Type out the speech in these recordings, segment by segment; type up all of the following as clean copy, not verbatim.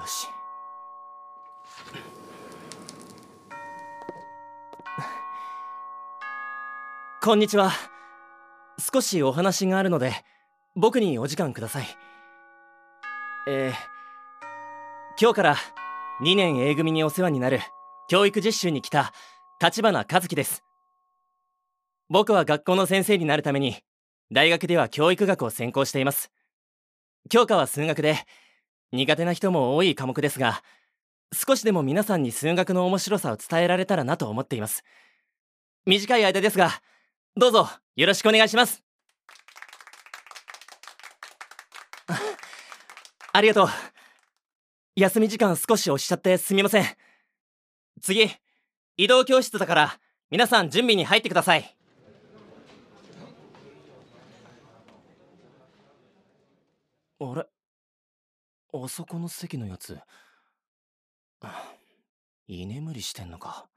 し。こんにちは。少しお話があるので僕にお時間ください。今日から2年 A 組にお世話になる教育実習に来た立花和樹です。僕は学校の先生になるために大学では教育学を専攻しています。教科は数学で苦手な人も多い科目ですが、少しでも皆さんに数学の面白さを伝えられたらなと思っています。短い間ですがどうぞよろしくお願いします。ありがとう。休み時間少し押しちゃってすみません。次、移動教室だから皆さん準備に入ってください。あれ、あそこの席のやつ居眠りしてんのか。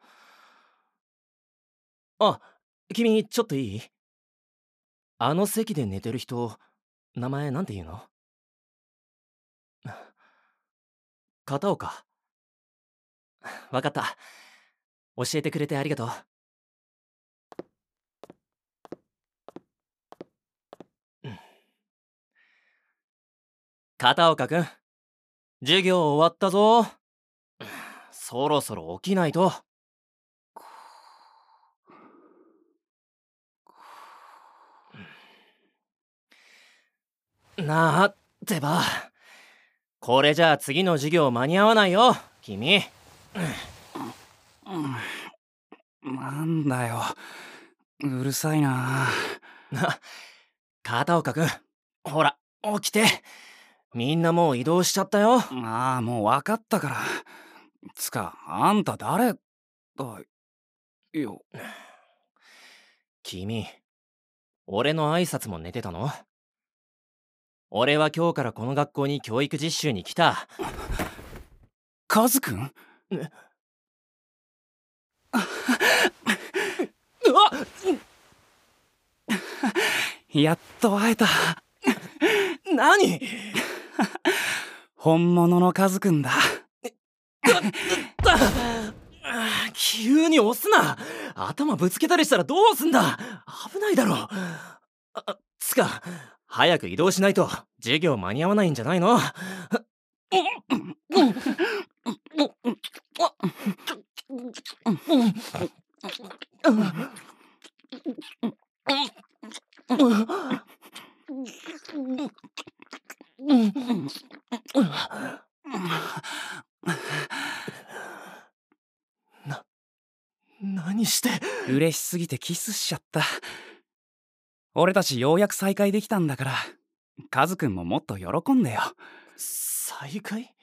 あ、君ちょっといい？あの席で寝てる人、名前なんて言うの？片岡。わかった。教えてくれてありがとう。片岡くん、授業終わったぞ。そろそろ起きないと。なあってば、これじゃあ次の授業間に合わないよ君。 なんだよ、うるさいな。 片岡くん、ほら起きて。みんなもう移動しちゃったよ。 ああ、もう分かったから。つか、あんた誰だよ。 君、俺の挨拶も寝てたの？俺は今日からこの学校に教育実習に来た。 カズくん？ うわっやっと会えた。 何？ 本物のカズくんだ。 急に押すな。頭ぶつけたりしたらどうすんだ。危ないだろ。つか早く移動しないと授業間に合わないんじゃないの？何して。 嬉しすぎてキスしちゃった。俺たちようやく再会できたんだから、カズくんももっと喜んでよ。 再会？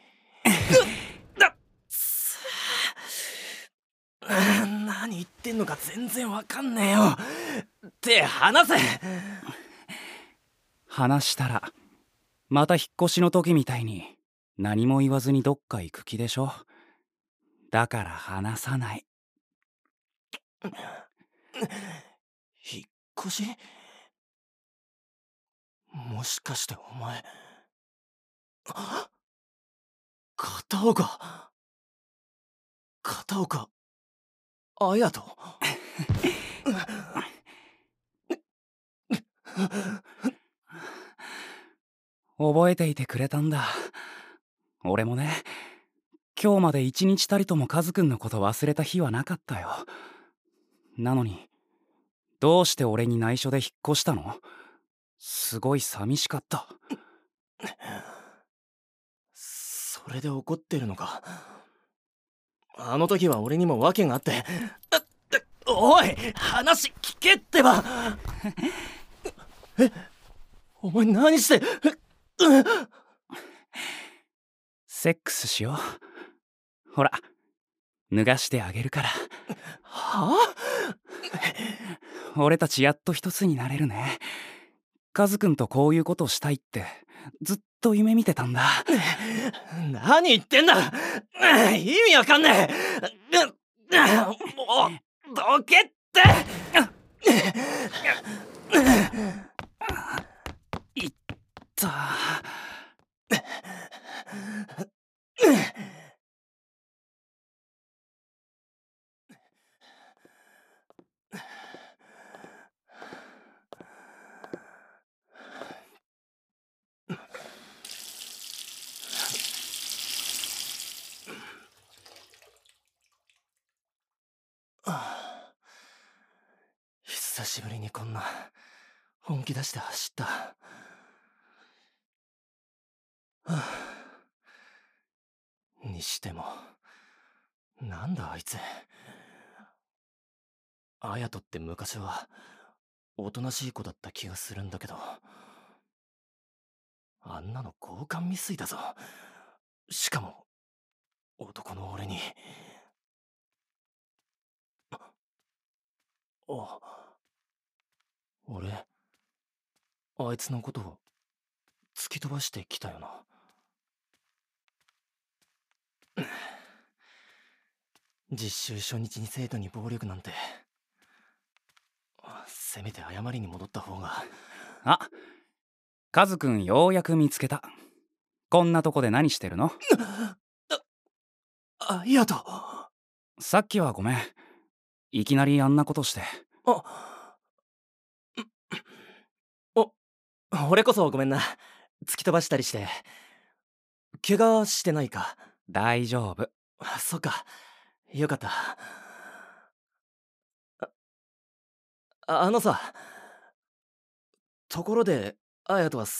何言ってんのか全然わかんねえよ。って話せ。 話したらまた引っ越しの時みたいに何も言わずにどっか行く気でしょ。だから話さない。 引っ越し？もしかしてお前片岡綾人？ 覚えていてくれたんだ。俺もね、今日まで一日たりともカズくんのこと忘れた日はなかったよ。なのにどうして俺に内緒で引っ越したの？すごい寂しかった。 それで怒ってるのか。あの時は俺にも訳があって。おい話聞けってば。お前何して。 セックスしよう。ほら、脱がしてあげるから。 は俺たちやっと一つになれるね。カズくんとこういうことしたいってずっと夢見てたんだ。 何言ってんだ。意味わかんねえ。もうどけって。 いった。 久しぶりにこんな本気出して走った。はあ、にしてもなんだあいつ。綾人って昔はおとなしい子だった気がするんだけど、あんなの交換未遂だぞ。しかも男の俺に。俺あいつのことを突き飛ばしてきたよな。実習初日に生徒に暴力なんて、せめて謝りに戻った方が。 あ、カズくんようやく見つけた。こんなとこで何してるの？ 綾人。 さっきはごめん。いきなりあんなことして。 俺こそごめんな。突き飛ばしたりして。怪我してないか？ 大丈夫。 そっか、よかった。あのさ、ところで綾人は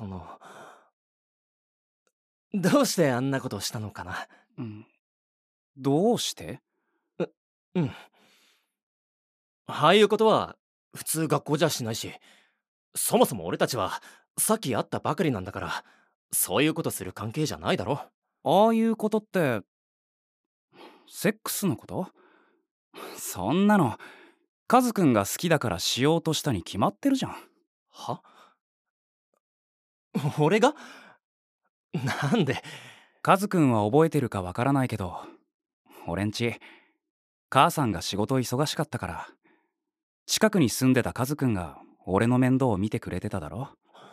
どうしてあんなことしたのかな？ どうして？ うん。ああいうことは普通学校じゃしないし、そもそも俺たちはさっき会ったばかりなんだから、そういうことする関係じゃないだろ。 ああいうことってセックスのこと？そんなのカズくんが好きだからしようとしたに決まってるじゃん。 は？俺が？なんで？ カズくんは覚えてるかわからないけど、俺んち母さんが仕事忙しかったから、近くに住んでたカズくんが俺の面倒を見てくれてただろ。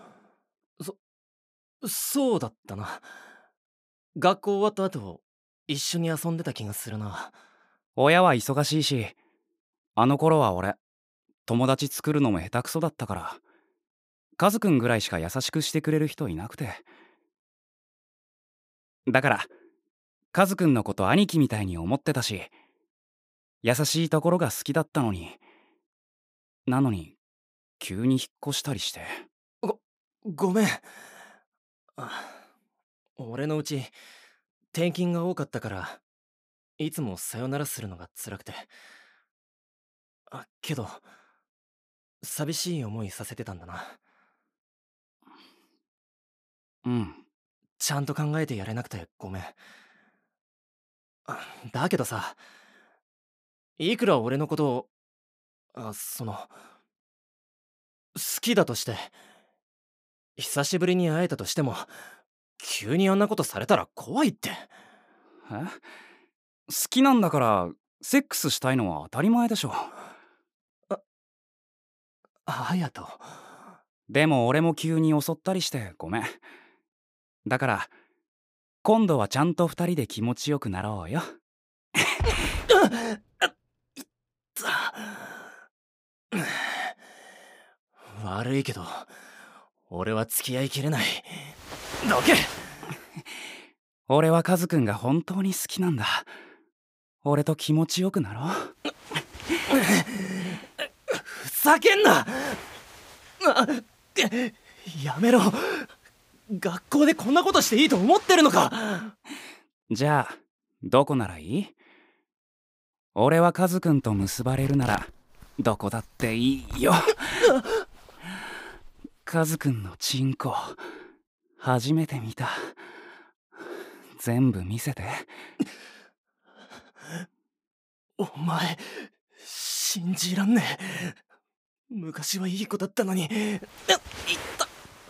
そうだったな。学校終わった後一緒に遊んでた気がするな。 親は忙しいし、あの頃は俺友達作るのも下手くそだったから、カズくんぐらいしか優しくしてくれる人いなくて。だからカズくんのこと兄貴みたいに思ってたし、優しいところが好きだったのに。なのに急に引っ越したりして。 ごめん。俺のうち転勤が多かったから、いつもさよならするのが辛くて。けど寂しい思いさせてたんだな。 うん。 ちゃんと考えてやれなくてごめん。だけどさ、いくら俺のことを好きだとして、久しぶりに会えたとしても、急にあんなことされたら怖いって。 好きなんだからセックスしたいのは当たり前でしょ。 隼人。 でも俺も急に襲ったりしてごめん。だから今度はちゃんと2人で気持ちよくなろうよ。 悪いけど俺は付き合いきれない。どけ。 俺はカズくんが本当に好きなんだ。俺と気持ちよくなろう。 ふざけんな。やめろ。学校でこんなことしていいと思ってるのか？ じゃあどこならいい？俺はカズくんと結ばれるならどこだっていいよ。カズくんのチンコ初めて見た。全部見せて。 お前信じらんねえ。昔はいい子だったのに。いった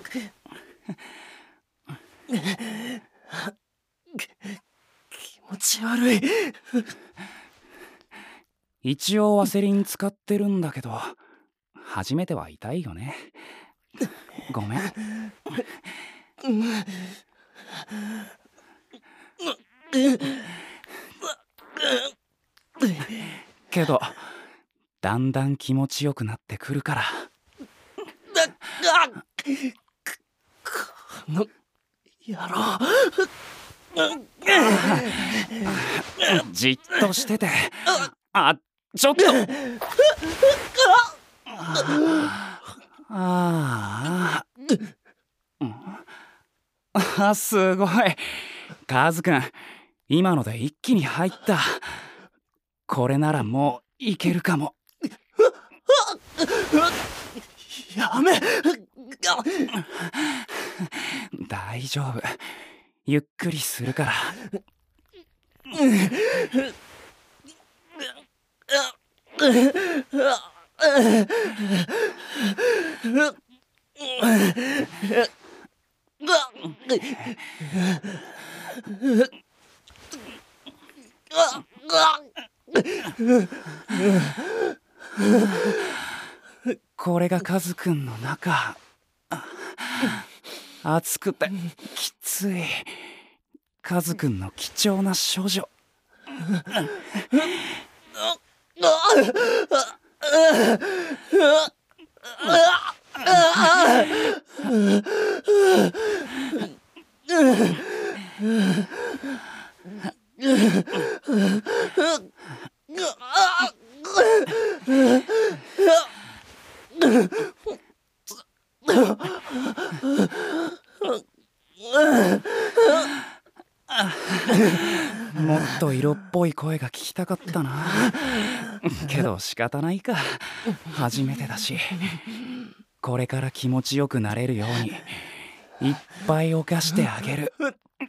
気持ち悪い。 一応ワセリン使ってるんだけど、初めては痛いよね。ごめん。けどだんだん気持ちよくなってくるから。 この野郎。 じっとしてて。ちょっと。 ああ、すごい。カズくん、今ので一気に入った。これならもういけるかも。 やめ。 大丈夫。ゆっくりするから。これがカズくんの中。暑くてきつい。カズくんの貴重な処女。もっと色っぽい声が聞きたかったな。けど仕方ないか。初めてだし。これから気持ちよくなれるようにいっぱい犯してあげる。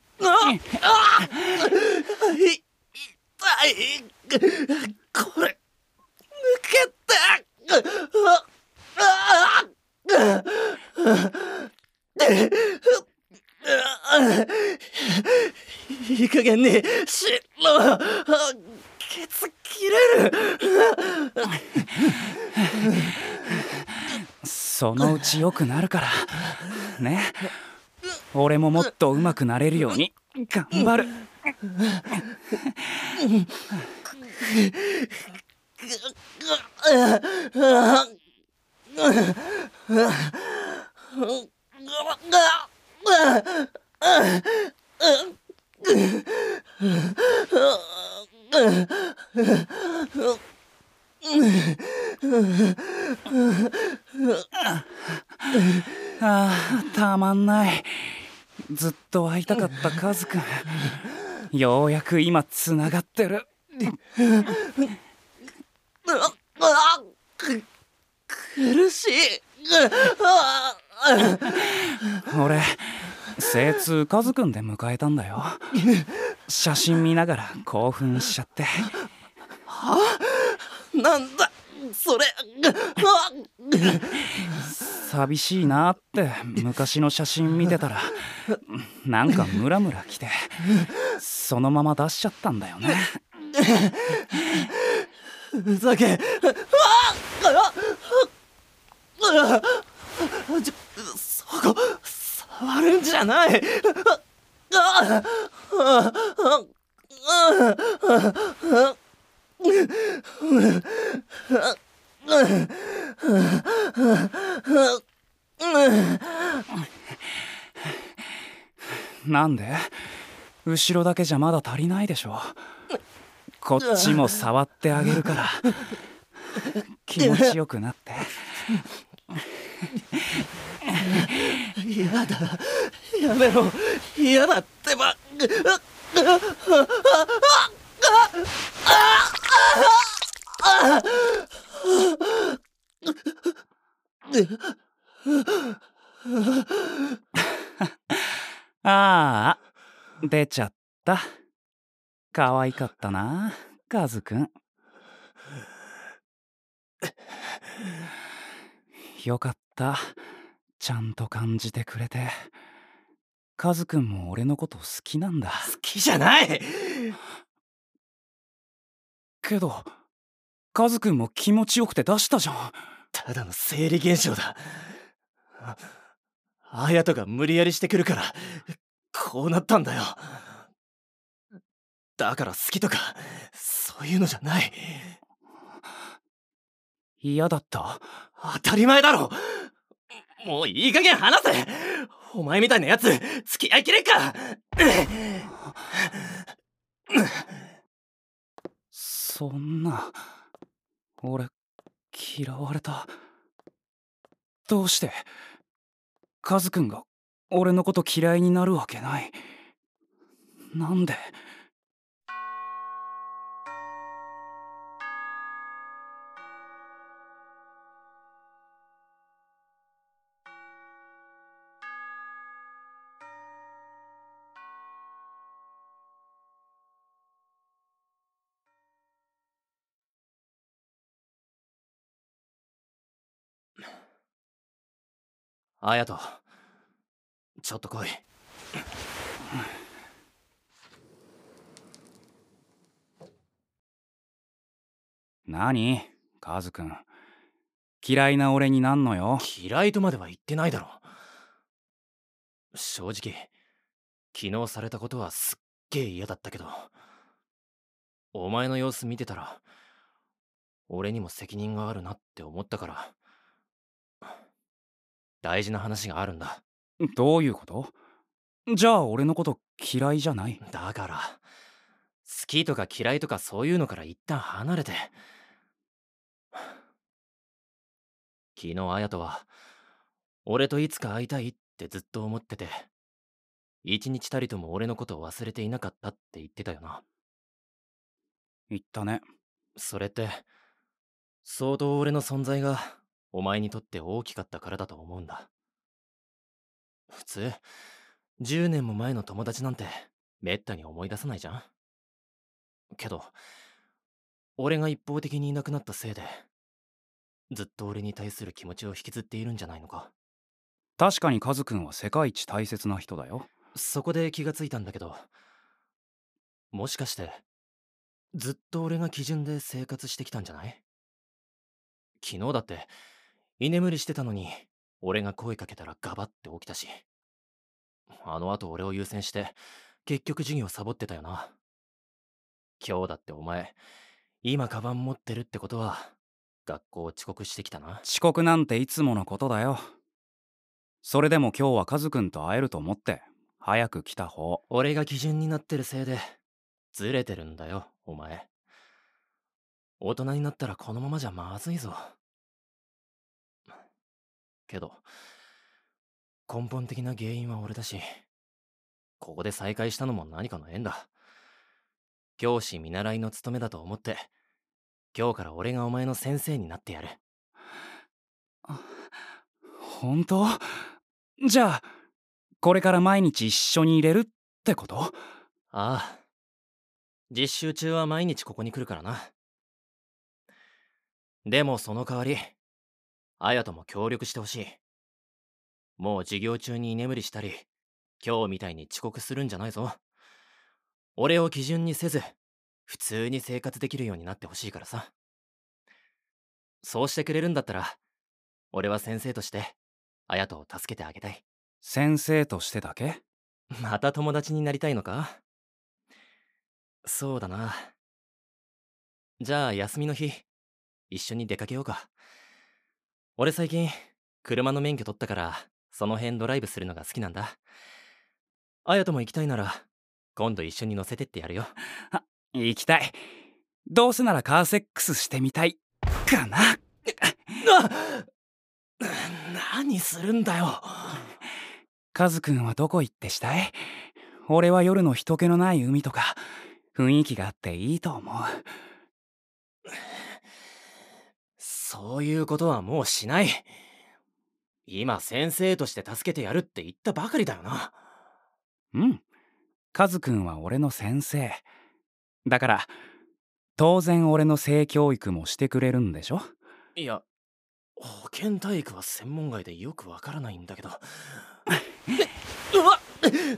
痛い。これ抜けて。いい加減にしろ。ケツ切れる。 そのうち良くなるからね。俺ももっと上手くなれるように頑張る。ああ、たまんない。ずっと会いたかったカズくん。ようやく今つながってる。 苦しい。 俺精通カズくんで迎えたんだよ。写真見ながら興奮しちゃって。 はあ、なんだそれ。 寂しいなって昔の写真見てたらなんかムラムラきてそのまま出しちゃったんだよね。 ふざけ。そこ触るんじゃない。 なんで？後ろだけじゃまだ足りないでしょ。こっちも触ってあげるから気持ちよくなって。 やだ、やめろ。嫌だってば。 ああ、出ちゃった。可愛かったな、カズくん。よかった。ちゃんと感じてくれて。カズくんも俺のこと好きなんだ。 好きじゃない。 けど、カズくんも気持ちよくて出したじゃん。 ただの生理現象だ。綾人が無理やりしてくるからこうなったんだよ。だから好きとかそういうのじゃない。 嫌だった？ 当たり前だろ。もういい加減話せ。お前みたいなやつ付き合いきれんか。 そんな、俺嫌われた。 どうして？カズくんが俺のこと嫌いになるわけない。なんで？ 綾人、ちょっと来い。 何？カズくん、嫌いな俺になんのよ。 嫌いとまでは言ってないだろ。正直昨日されたことはすっげえ嫌だったけど、お前の様子見てたら俺にも責任があるなって思ったから。大事な話があるんだ。 どういうこと？じゃあ俺のこと嫌いじゃない？ だから好きとか嫌いとかそういうのから一旦離れて。昨日綾人は俺といつか会いたいってずっと思ってて、一日たりとも俺のことを忘れていなかったって言ってたよな。 言ったね。 それって相当俺の存在がお前にとって大きかったからだと思うんだ。普通10年も前の友達なんてめったに思い出さないじゃん。けど俺が一方的にいなくなったせいでずっと俺に対する気持ちを引きずっているんじゃないのか。 確かにカズくんは世界一大切な人だよ。 そこで気がついたんだけど、もしかしてずっと俺が基準で生活してきたんじゃない？昨日だって居眠りしてたのに俺が声かけたらガバって起きたし、あの後俺を優先して結局授業サボってたよな。今日だってお前今カバン持ってるってことは学校遅刻してきたな。 遅刻なんていつものことだよ。それでも今日はカズくんと会えると思って早く来た方。 俺が基準になってるせいでずれてるんだよお前。大人になったらこのままじゃまずいぞ。けど根本的な原因は俺だし、ここで再会したのも何かの縁だ。教師見習いの務めだと思って今日から俺がお前の先生になってやる。 本当？じゃあこれから毎日一緒にいれるってこと？ ああ、実習中は毎日ここに来るからな。でもその代わり綾人も協力してほしい。もう授業中に居眠りしたり今日みたいに遅刻するんじゃないぞ。俺を基準にせず普通に生活できるようになってほしいからさ。そうしてくれるんだったら俺は先生として綾人を助けてあげたい。 先生としてだけ？ また友達になりたいのか？そうだな。じゃあ休みの日一緒に出かけようか。俺最近車の免許取ったからその辺ドライブするのが好きなんだ。綾人も行きたいなら今度一緒に乗せてってやるよ。 あ、行きたい。どうせならカーセックスしてみたいかな。 何するんだよ。 カズくんはどこ行ってしたい？俺は夜の人気のない海とか雰囲気があっていいと思う。 そういうことはもうしない。今先生として助けてやるって言ったばかりだよな。 うん、カズくんは俺の先生だから当然俺の性教育もしてくれるんでしょ？ いや、保健体育は専門外でよくわからないんだけど。うわっ！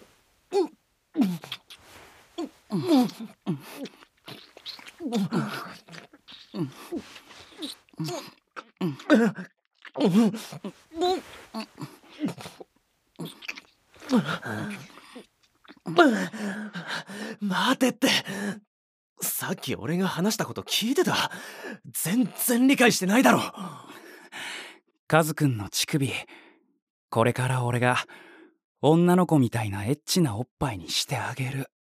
待てって。さっき俺が話したこと聞いてた？全然理解してないだろ。 カズくんの乳首、これから俺が女の子みたいなエッチなおっぱいにしてあげる。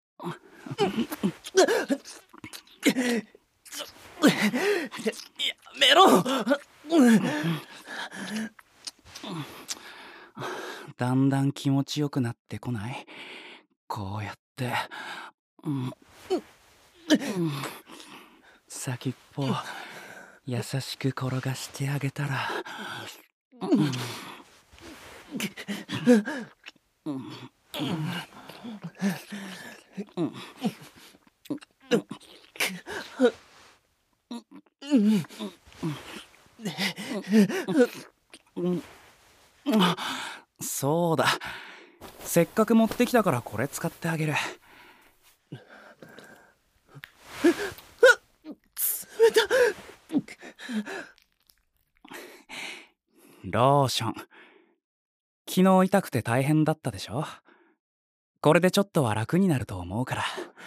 やめろ。 んだん気持ちよくなってこない？こうやって、先っぽ優しく転がしてあげたら、そうだ、せっかく持ってきたからこれ使ってあげる。ローション。昨日痛くて大変だったでしょ。これでちょっとは楽になると思うから。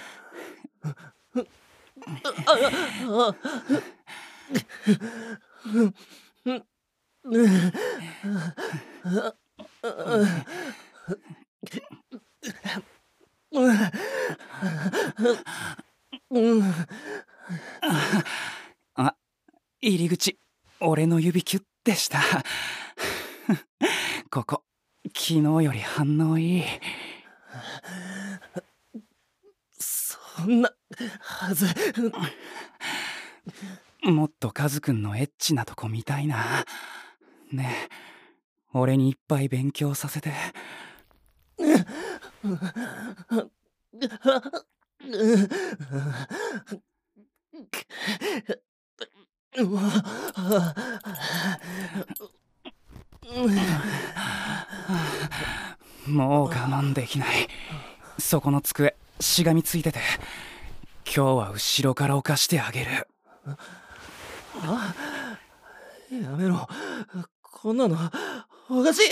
あ、入り口、俺の指キュッてした。ここ、昨日より反応いい。 そんなはず。 もっとカズくんのエッチなとこ見たいな。ねえ、俺にいっぱい勉強させて。もう我慢できない。そこの机しがみついてて、今日は後ろから犯してあげる。 やめろ、こんなのおかしい。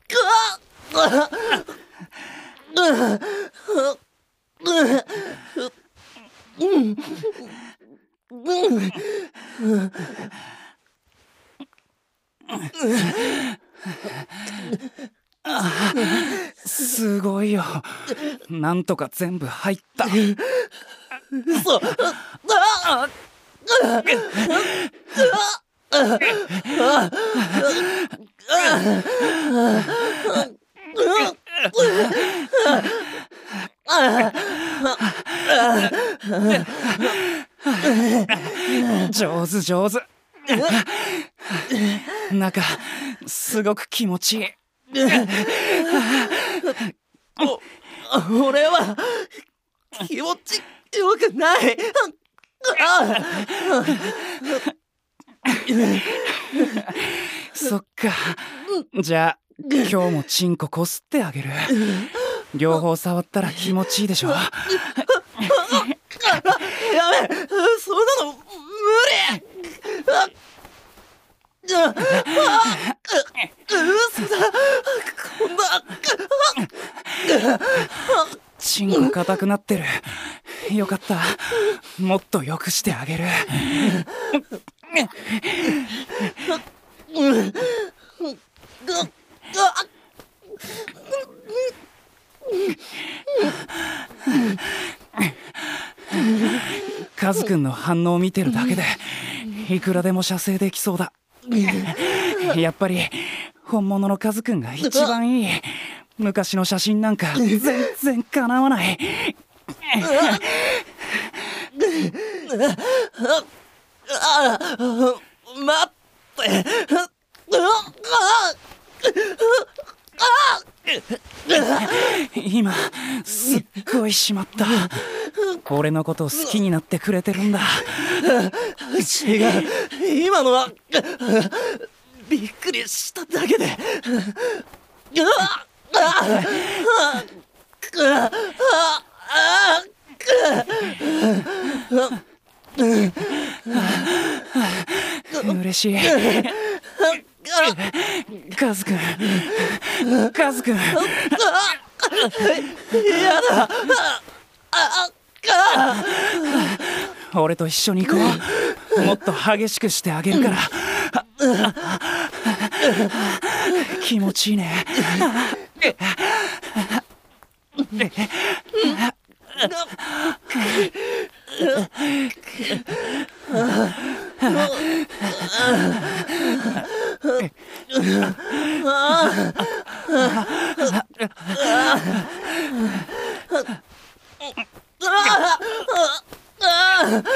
すごいよ。なんとか全部入った。 嘘。 上手上手。中すごく気持ちいい。 俺は気持ちよくない。 そっか。じゃあ今日もチンコこすってあげる。両方触ったら気持ちいいでしょ。 やめ、そんなの無理。嘘だ。こんな。 チンコ硬くなってる。よかった。もっと良くしてあげる。カズくんの反応を見てるだけでいくらでも射精できそうだ。やっぱり本物のカズくんが一番いい。昔の写真なんか全然かなわない。 待って。 今すっごいしまった。俺のことを好きになってくれてるんだ。 違う、今のはびっくりしただけで。 嬉しい。カズくん、カズくん。 やだ。 俺と一緒に行こう。もっと激しくしてあげるから。気持ちいいね。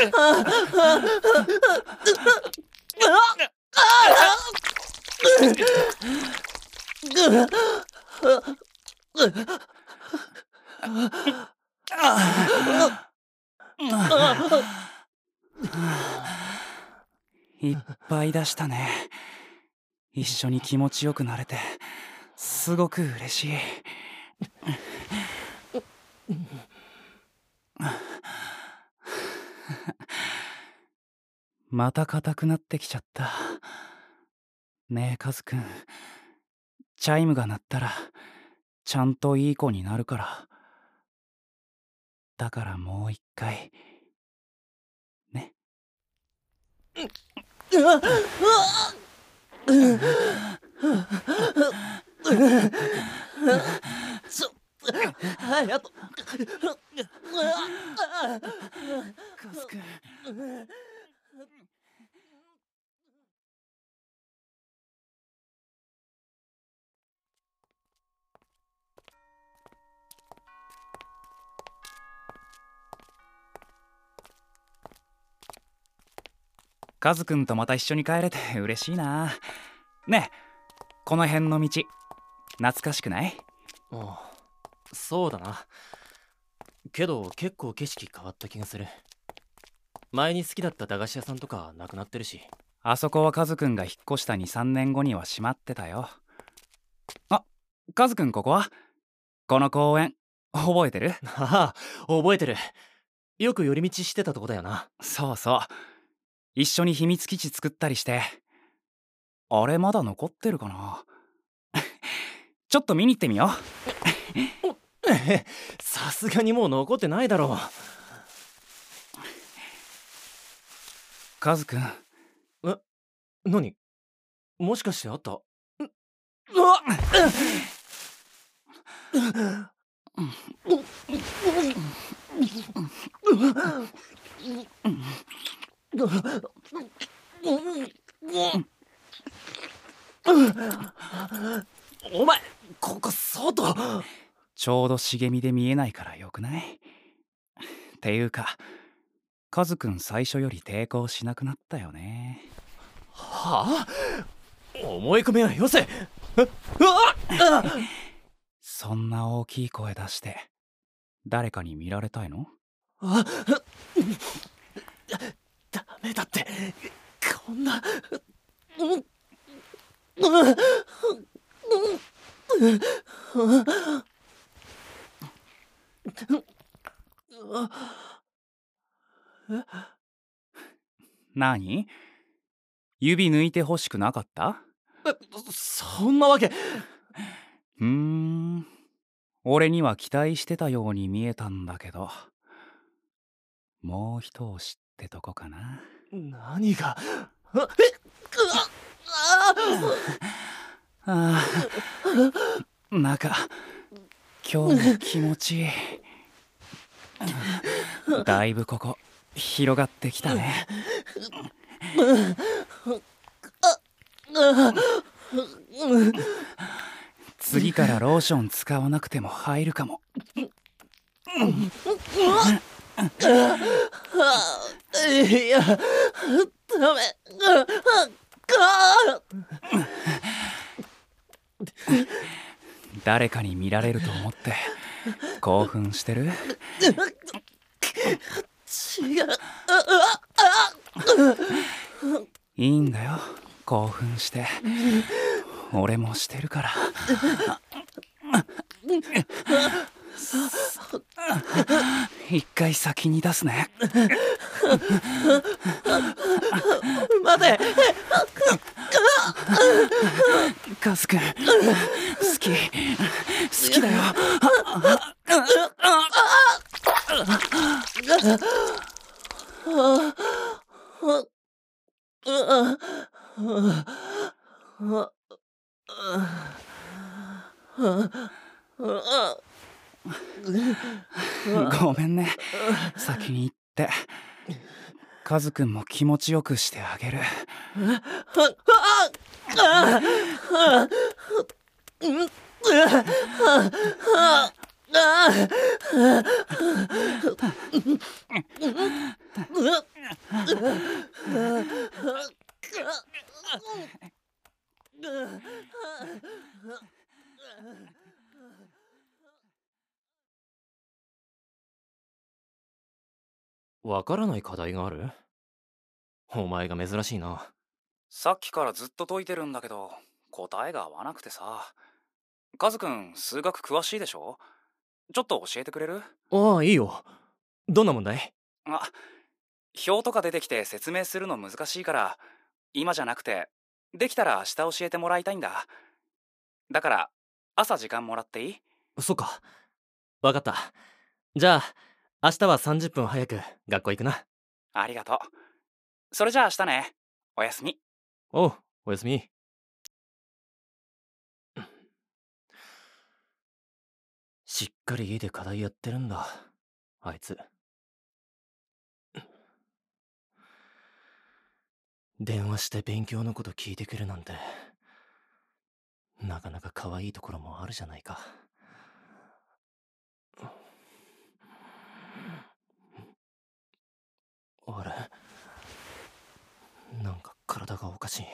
いっぱい出したね。一緒に気持ちよくなれてすごく嬉しい。また硬くなってきちゃった。ねえカズくん、チャイムが鳴ったらちゃんといい子になるから。だからもう一回ね。 あとカズくん、カズくんとまた一緒に帰れて嬉しいな。ねえ、この辺の道懐かしくない？ ああ、そうだな。けど結構景色変わった気がする。前に好きだった駄菓子屋さんとかなくなってるし。 あそこはカズくんが引っ越した2、3年後には閉まってたよ。あ、カズくんここは？この公園覚えてる？ ああ、覚えてる。よく寄り道してたとこだよな。 そうそう、一緒に秘密基地作ったりして。あれまだ残ってるかな？ちょっと見に行ってみよう。 さすがにもう残ってないだろう。 カズくん。 何？もしかしてあった？うわっ！お前、ここ外。 ちょうど茂みで見えないからよくない？っていうかカズくん最初より抵抗しなくなったよね。 はあ？思い込みはよせ。 そんな大きい声出して誰かに見られたいの？ ダメだって、こんな。 何？指抜いてほしくなかった？ そんなわけ。 俺には期待してたように見えたんだけど、もう一押しってとこかな。 何が？ 中今日も気持ちいい。だいぶここ広がってきたね。次からローション使わなくても入るかも。 いや、ダメ。 誰かに見られると思って興奮してる？ 違う。 いいんだよ、興奮して。俺もしてるから。一回先に出すね。 待て。 カズくん、好きだよ。ごめんね、先に行って。カズくんも気持ちよくしてあげる。 わからない課題がある？お前が珍しいな。 さっきからずっと解いてるんだけど答えが合わなくてさ。カズくん数学詳しいでしょ？ちょっと教えてくれる？ ああ、いいよ。どんな問題？ あ、表とか出てきて説明するの難しいから今じゃなくてできたら明日教えてもらいたいんだ。だから朝時間もらっていい？ そっか。わかった。じゃあ、明日は30分早く学校行くな。 ありがとう。それじゃあ明日ね。おやすみ。 おう、おやすみ。しっかり家で課題やってるんだ、あいつ。電話して勉強のこと聞いてくるなんて、なかなか可愛いところもあるじゃないか。あれ、なんか体がおかし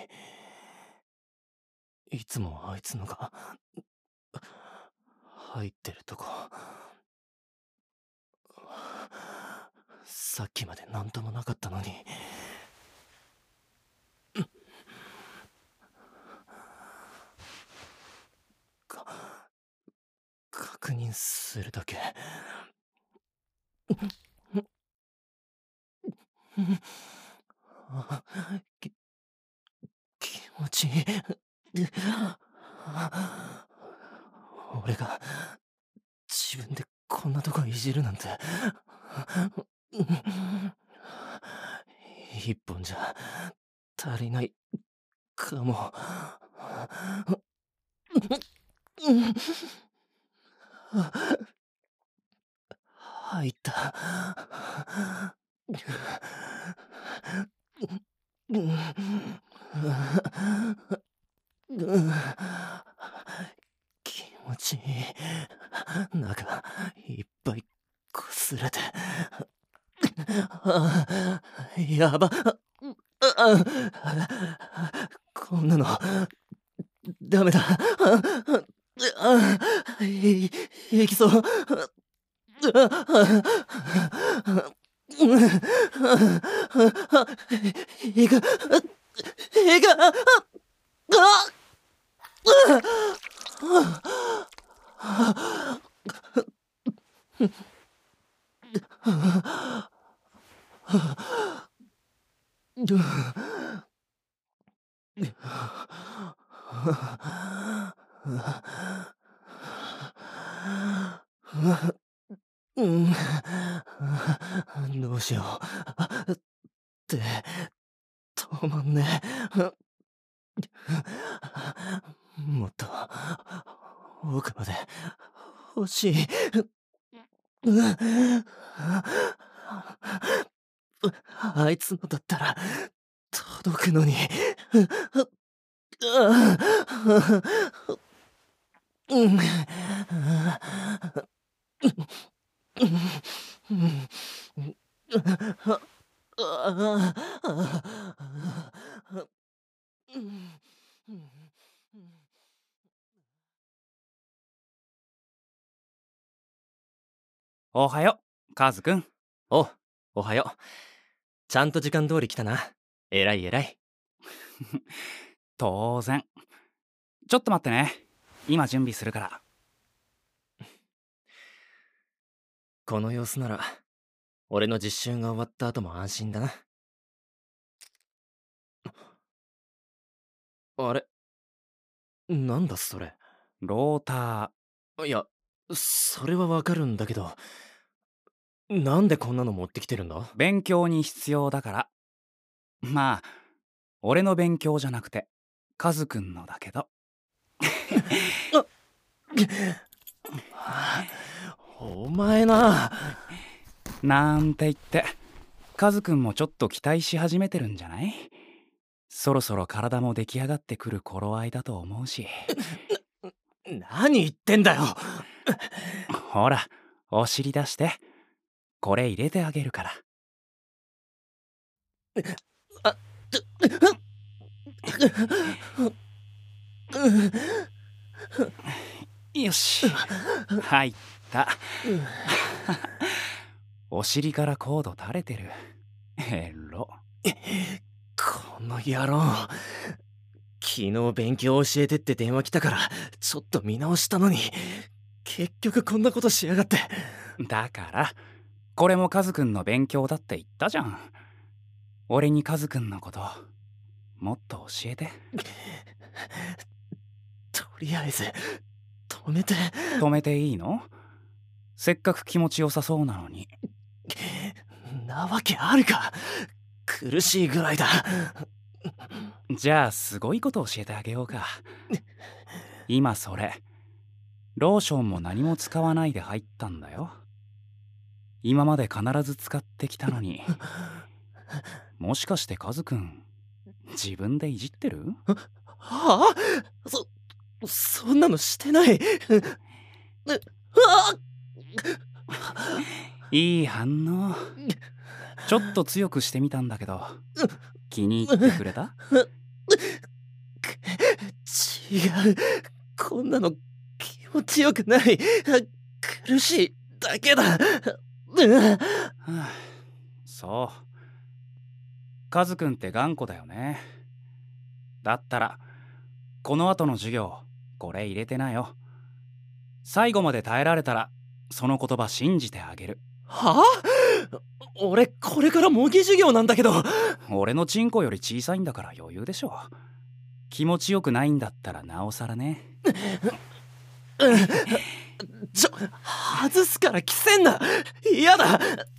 い。いつもあいつのが入ってるとこ。さっきまで何ともなかったのに。確認するだけ。気持ちいい。俺が自分でこんなとこいじるなんて。一本じゃ足りないかも。入った。気持ちいい。中いっぱいこすれて。やば。こんなのダメだ。いきそう。いく。どうしよう。って止まんねえ。もっと奥まで欲しい。あいつのだったら届くのに。 おはよう、カズくん。 おはよう。ちゃんと時間通り来たな。偉い偉い。 当然。ちょっと待ってね。今準備するから。 この様子なら俺の実習が終わった後も安心だな。あれ、なんだそれ。 ロータいや、それはわかるんだけど、なんでこんなの持ってきてるんだ？ 勉強に必要だから。まあ俺の勉強じゃなくてカズくんのだけど。 お前な。 なんて言ってカズくんもちょっと期待し始めてるんじゃない？そろそろ体も出来上がってくる頃合いだと思うし。 何言ってんだよ。 ほらお尻出して。これ入れてあげるから。 あ、 よし、入った。お尻からコード垂れてる。エロ。 この野郎、昨日勉強教えてって電話来たからちょっと見直したのに、結局こんなことしやがって。 だからこれもカズくんの勉強だって言ったじゃん。俺にカズくんのこともっと教えて。 とりあえず止めていいの？せっかく気持ちよさそうなのに。 なわけあるか。苦しいぐらいだ。 じゃあすごいこと教えてあげようか。今それローションも何も使わないで入ったんだよ。今まで必ず使ってきたのに。もしかしてカズくん自分でいじってる？ はあ？そんなのしてない。 いい反応。ちょっと強くしてみたんだけど気に入ってくれた？ 違う。こんなの気持ちよくない。苦しいだけだ。 そう。カズくんって頑固だよね。だったらこの後の授業これ入れてなよ。最後まで耐えられたらその言葉信じてあげる。 はあ？俺これから模擬授業なんだけど。 俺のチンコより小さいんだから余裕でしょ。気持ちよくないんだったらなおさらね。 外すから着せんな。嫌だ。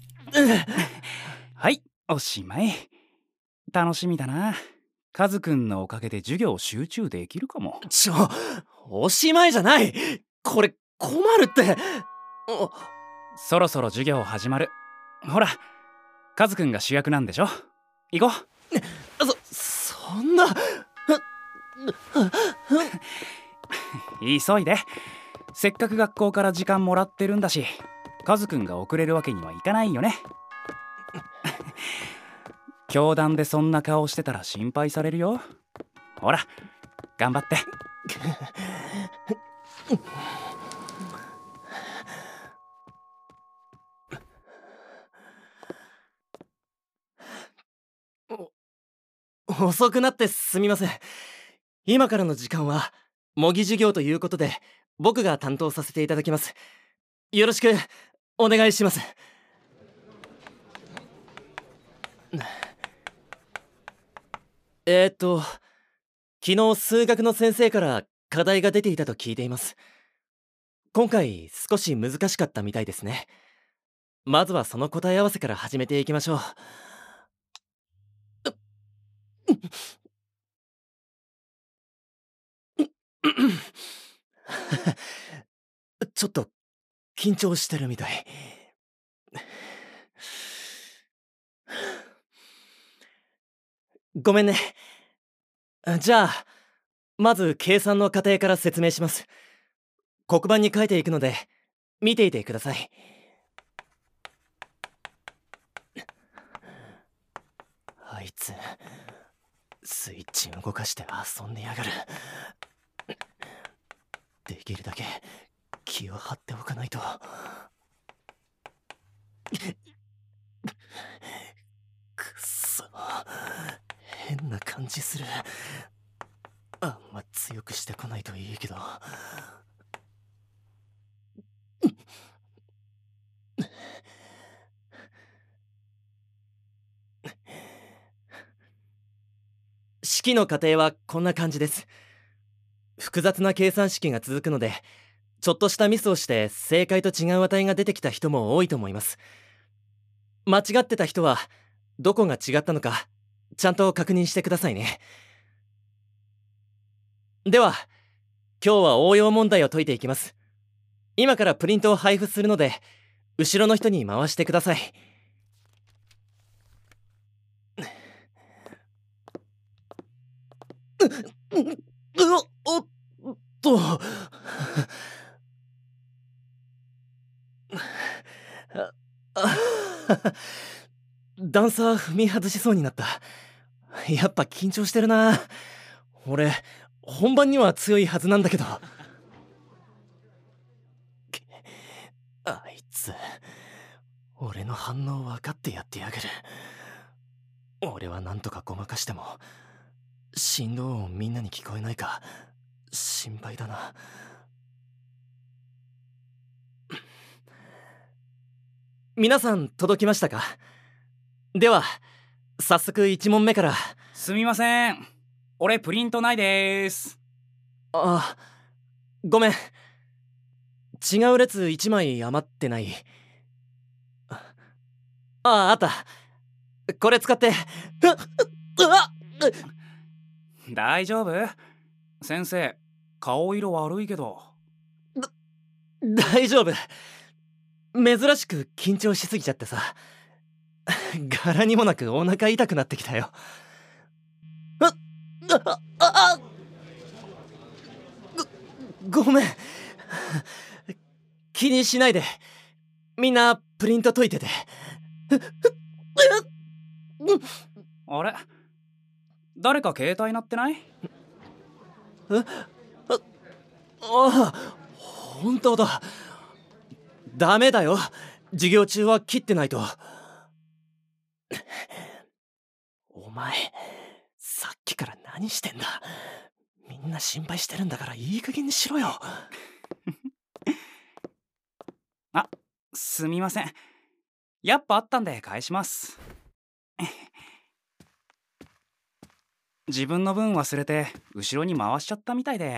はい、おしまい。楽しみだな。カズくんのおかげで授業集中できるかも。 おしまいじゃない。これ困るって。 そろそろ授業始まる。ほら、カズくんが主役なんでしょ。行こう。 そんな。 急いで。せっかく学校から時間もらってるんだし、カズくんが遅れるわけにはいかないよね。教壇でそんな顔してたら心配されるよ。ほら、頑張って。 遅くなってすみません。今からの時間は模擬授業ということで僕が担当させていただきます。よろしくお願いします。昨日数学の先生から課題が出ていたと聞いています。今回少し難しかったみたいですね。まずはその答え合わせから始めていきましょう。ちょっと緊張してるみたい。ごめんね。じゃあまず計算の過程から説明します。黒板に書いていくので見ていてください。あいつスイッチ動かして遊んでやがる。できるだけ気を張っておかないと。くっそ、変な感じする。あんま強くしてこないといいけど。式の過程はこんな感じです。複雑な計算式が続くので、ちょっとしたミスをして正解と違う値が出てきた人も多いと思います。間違ってた人はどこが違ったのかちゃんと確認してくださいね。では今日は応用問題を解いていきます。今からプリントを配布するので後ろの人に回してください。おっと段差踏み外しそうになった。やっぱ緊張してるな。俺本番には強いはずなんだけど。あいつ俺の反応分かってやってやがる。俺はなんとかごまかしても振動音みんなに聞こえないか心配だな。皆さん届きましたか？では早速1問目から。 すみません、俺プリントないです。 あ、ごめん。違う列1枚余ってない？あった。これ使って。 大丈夫？先生、顔色悪いけど。 大丈夫。珍しく緊張しすぎちゃってさ、柄にもなくお腹痛くなってきたよ。ごめん。気にしないで。みんなプリント解いてて。 あれ、誰か携帯鳴ってない？ ああ、本当だ。ダメだよ、授業中は切ってないと。お前さっきから何してんだ。みんな心配してるんだからいい加減にしろよ。 あ、すみません、やっぱあったんで返します。自分の分忘れて後ろに回しちゃったみたいで。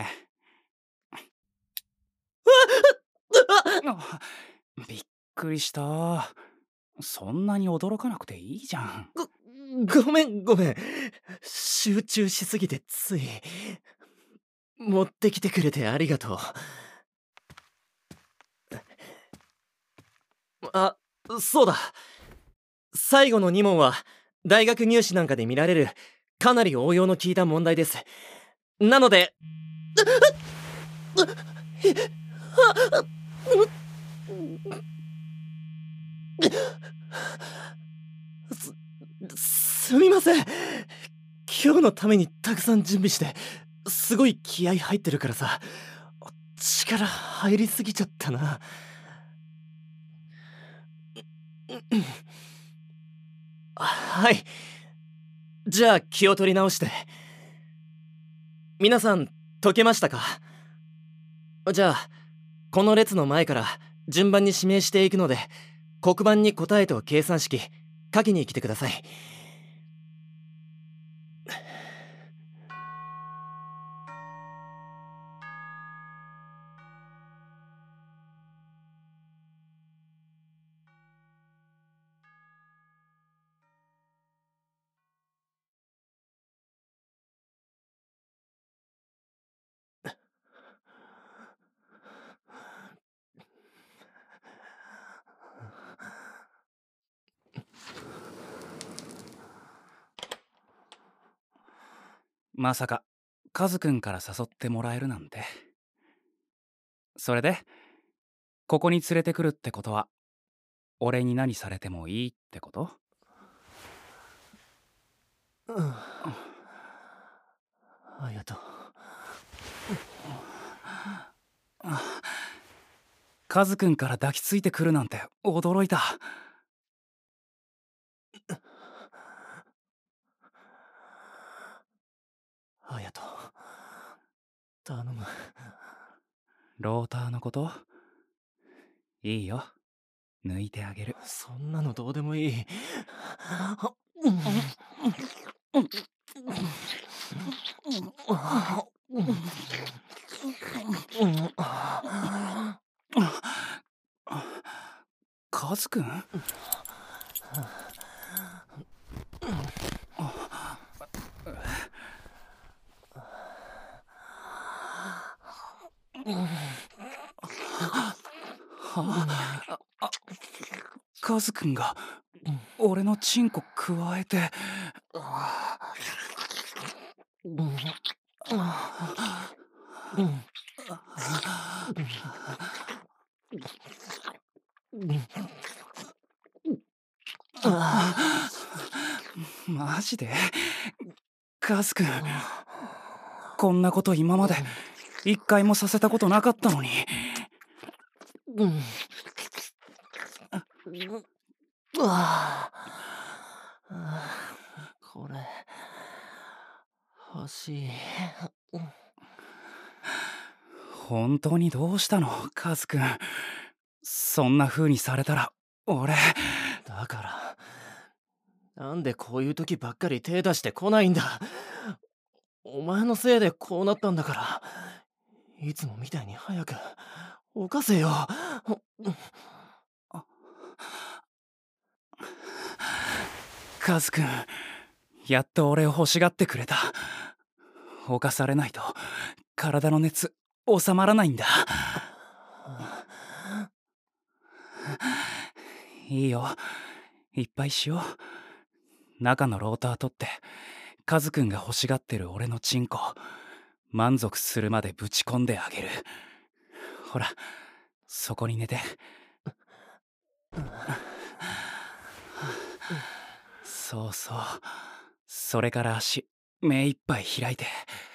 びっくりした。そんなに驚かなくていいじゃん。 ごめん。集中しすぎてつい。持ってきてくれてありがとう。あ、そうだ。最後の2問は大学入試なんかで見られるかなり応用の効いた問題です。なので。すみません。今日のためにたくさん準備してすごい気合入ってるからさ、力入りすぎちゃったな。はい、じゃあ気を取り直して。皆さん解けましたか？じゃあこの列の前から順番に指名していくので、黒板に答えと計算式書きに来てください。 まさかカズくんから誘ってもらえるなんて。それでここに連れてくるってことは、俺に何されてもいいってこと？ ありがとう。 カズくんから抱きついてくるなんて驚いた。 ありがとう。頼む。 ローターのこと？いいよ、抜いてあげる。 そんなのどうでもいい。 カズくん？カズくんが俺のチンコくわえて。 マジで？カズくん、こんなこと今まで一回もさせたことなかったのに。 これ欲しい。 本当にどうしたのカズくん。そんな風にされたら俺。 だからなんでこういう時ばっかり手出してこないんだ。お前のせいでこうなったんだから、いつもみたいに早く犯せよ。 カズくん、やっと俺を欲しがってくれた。犯されないと体の熱収まらないんだ。いいよ、いっぱいしよう。中のローター取ってカズくんが欲しがってる俺のチンコ満足するまでぶち込んであげる。ほら、そこに寝て。そうそう、それから足目いっぱい開いて。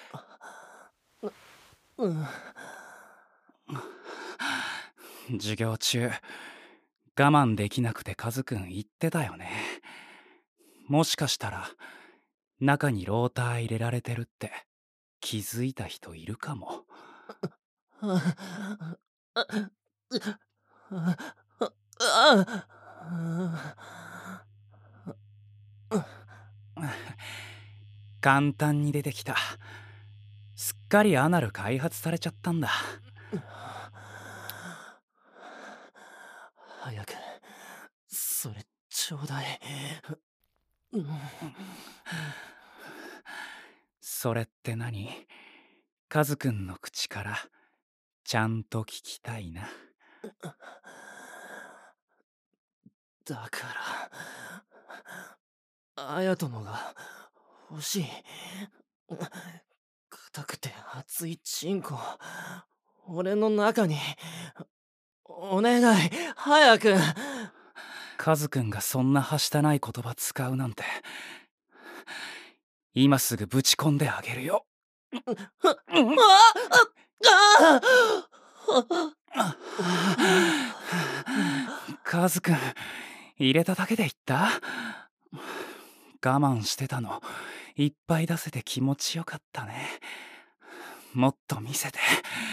授業中我慢できなくてカズくん言ってたよね。もしかしたら中にローター入れられてるって気づいた人いるかも。簡単に出てきた。すっかりアナル開発されちゃったんだ。 早くそれちょうだい。 それって何？カズくんの口からちゃんと聞きたいな。 だから綾人のが欲しい。硬くて熱いチンコ俺の中に。お願い早く。 カズくんがそんなはしたない言葉使うなんて。今すぐぶち込んであげるよ。カズくん、入れただけで言った？我慢してたのいっぱい出せて気持ちよかったね。もっと見せて。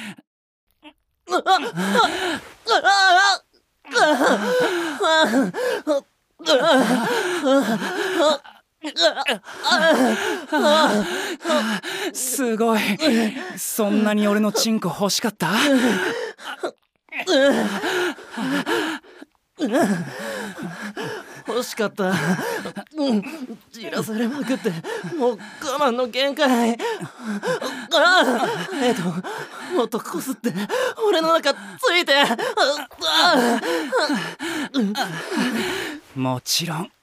すごい。そんなに俺のチンコ欲しかった？ 欲しかった。じらされまくってもう我慢の限界。もっとこすって俺の中ついて。 もちろん。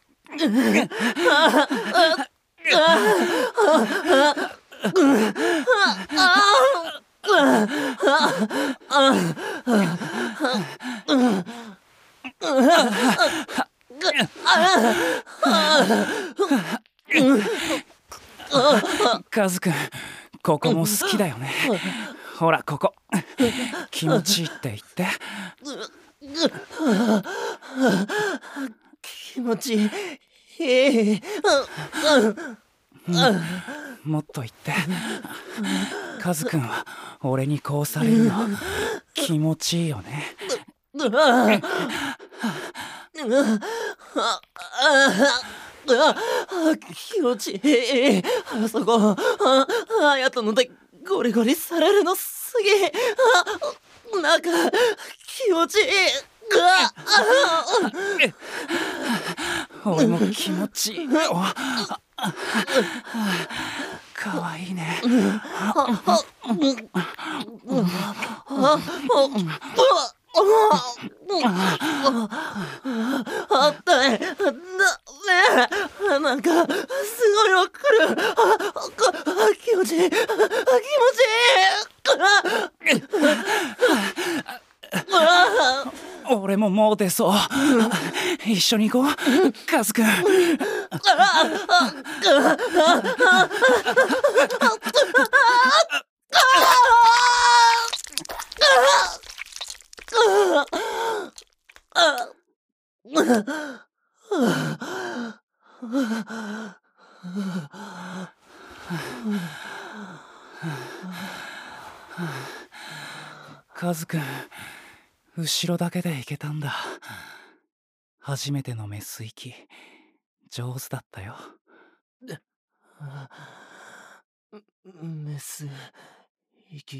カズくん、ここも好きだよね。ほらここ気持ちいいって言って。 気持ちいい。 もっと言って。カズくんは俺にこうされるの気持ちいいよね。 気持ちいい。あそこ綾人のでゴリゴリされるのすげえ。なんか気持ちいい。 俺も気持ちいい。かわいいね。 あったい。なんかすごいの来る。気持ちいい。気持ちいい。 俺ももう出そう。一緒に行こうカズくん。 カズくん、後ろだけで行けたんだ。初めてのメス行き、上手だったよ。 メス行き。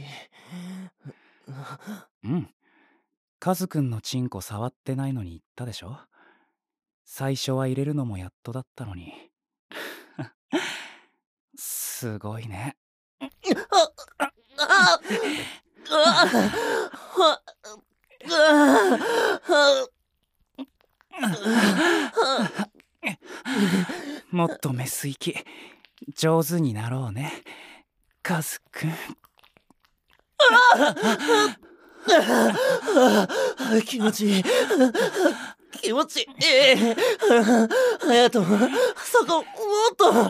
うん。カズくんのチンコ触ってないのに言ったでしょ。最初は入れるのもやっとだったのに。すごいね。もっとメス行き上手になろうね、カズくん。 気持ちいい。気持ちいい。隼人、そこもっと。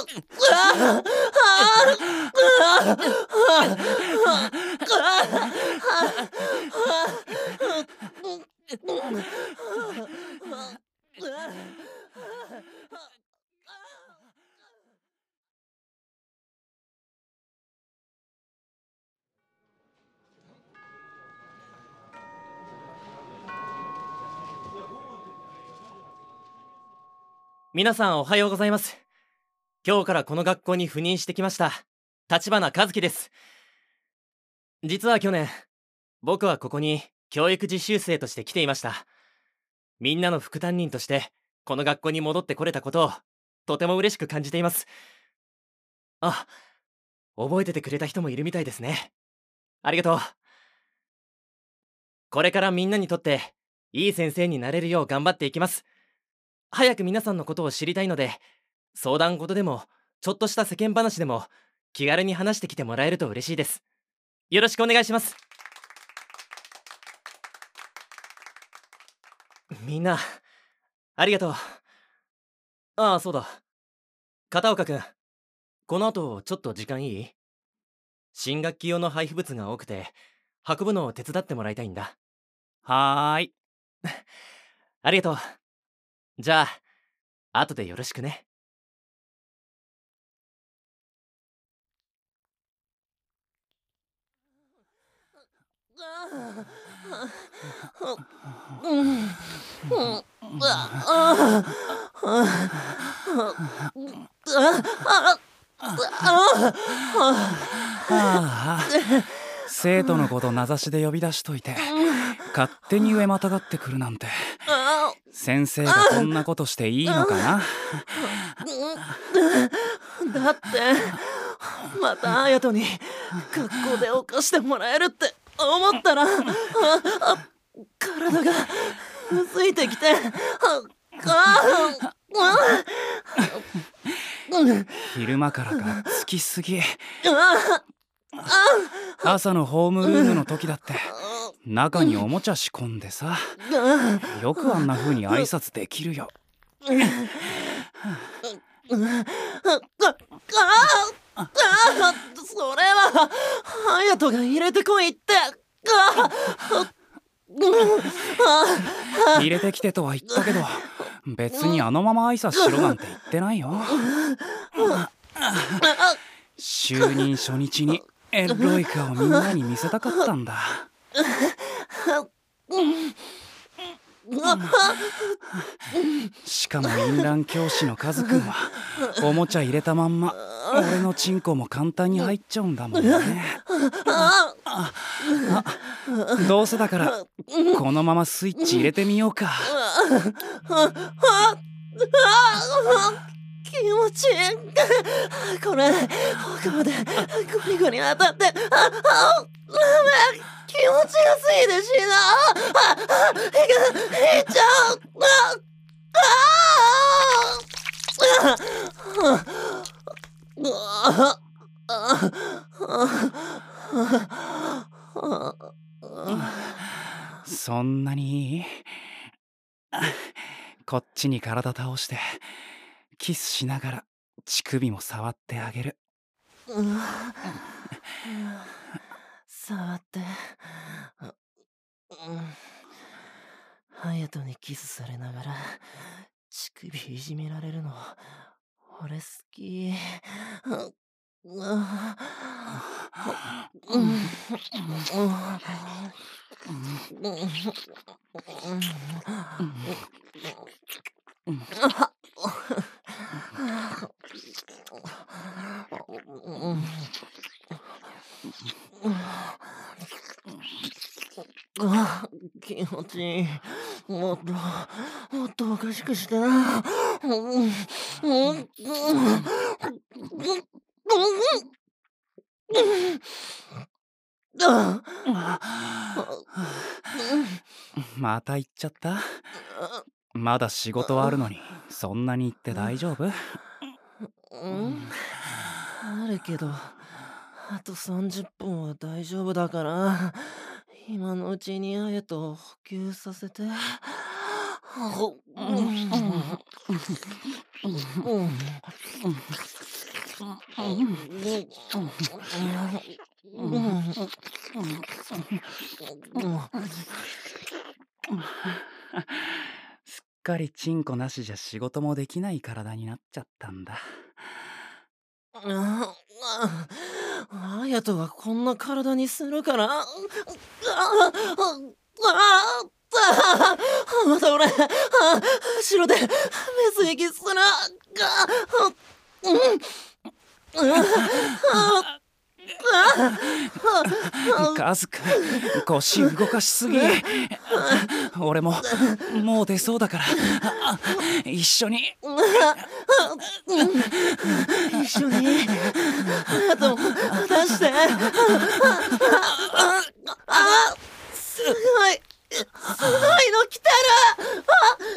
皆さんおはようございます。今日からこの学校に赴任してきました立花和樹です。実は去年僕はここに教育実習生として来ていました。みんなの副担任としてこの学校に戻ってこれたことをとても嬉しく感じています。あ、覚えててくれた人もいるみたいですね。ありがとう。これからみんなにとっていい先生になれるよう頑張っていきます。早く皆さんのことを知りたいので、相談事でもちょっとした世間話でも気軽に話してきてもらえると嬉しいです。よろしくお願いします。みんなありがとう。ああ、そうだ、片岡くん、この後ちょっと時間いい？新学期用の配布物が多くて運ぶのを手伝ってもらいたいんだ。 はーい。 ありがとう。じゃあ後でよろしくね。 生徒のこと名指しで呼び出しといて勝手に上またがってくるなんて。先生がこんなことしていいのかな。 だってまた隼人に学校で犯してもらえるって思ったら体がうずいてきて。 昼間からがっつきすぎ。朝のホームルームの時だって中におもちゃ仕込んでさ、よくあんな風に挨拶できるよ。 それは隼人が入れてこいって。 入れてきてとは言ったけど別にあのまま挨拶しろなんて言ってないよ。就任初日にエロい顔みんなに見せたかったんだ。しかも淫乱教師のカズくんはおもちゃ入れたまんま俺のチンコも簡単に入っちゃうんだもんね。どうせだからこのままスイッチ入れてみようか。 気持ちいい。これ奥までゴリゴリ当たって、気持ちがすぎて死な。いっちゃう。 そんなにいい？こっちに体倒してキスしながら乳首も触ってあげる。 触って。隼人にキスされながら乳首いじめられるの俺好き。気持ちいい。もっとおかしくしてな。 また行っちゃった？まだ仕事あるのにそんなに言って大丈夫？ あるけど、あと30分は大丈夫だから、今のうちに隼人を補給させて。 すっかりチンコなしじゃ仕事もできない体になっちゃったんだ。 隼人がこんな体にするから。また俺、後ろでメス息する。 カズくん、腰動かしすぎ。俺ももう出そうだから一緒に。 一緒にあと出して。すごいの来てる。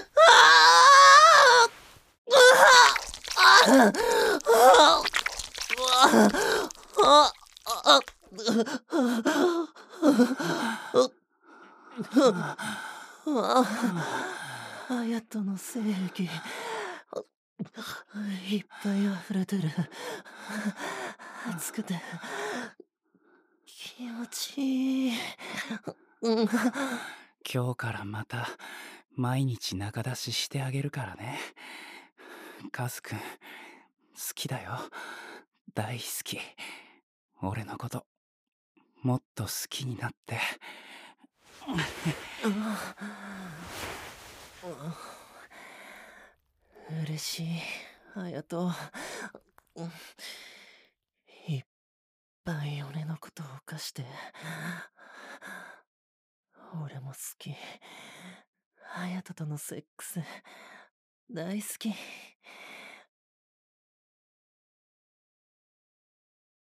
隼人の精液いっぱい溢れてる。熱くて気持ちいい。 今日からまた毎日中出ししてあげるからね。カズくん、好きだよ。大好き。俺のこともっと好きになって。 嬉しい、隼人。いっぱい俺のことを犯して。俺も好き。隼人とのセックス大好き。